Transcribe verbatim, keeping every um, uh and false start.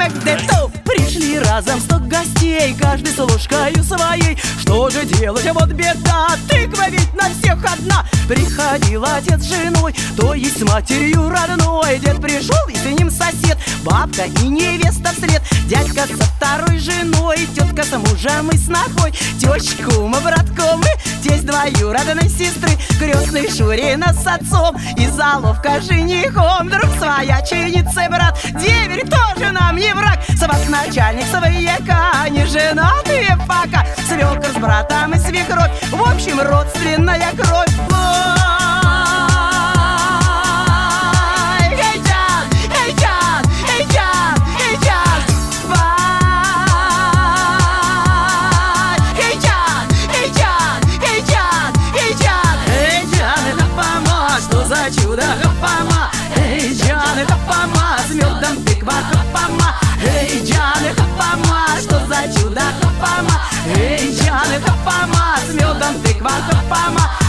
где то. Пришли разом сто гостей, каждый с ложкою своей. Что же делать, а вот беда, тыква ведь на всех одна. Приходил отец с женой, то есть с матерью родной. Дед пришел и с ним сосед, бабка и невеста вслед. Дядька со второй женой, тетка с мужем и снохой, теща, кума, брат, кумы, тесть двоюродной сестры, крестный Шурина с отцом и заловка женихом. Друг свояченицы брат, деверь тоже нам не враг. Собак начальник свояка, не женатые пока, свекр с братом и свекровь, в общем родственная кровь. Чудо хапама, эй, Джаны хапама, с медом тыква хапама, эй, Джаны хапама, что за чудо хапама, эй, Джаны хапама, с медом тыква хапама.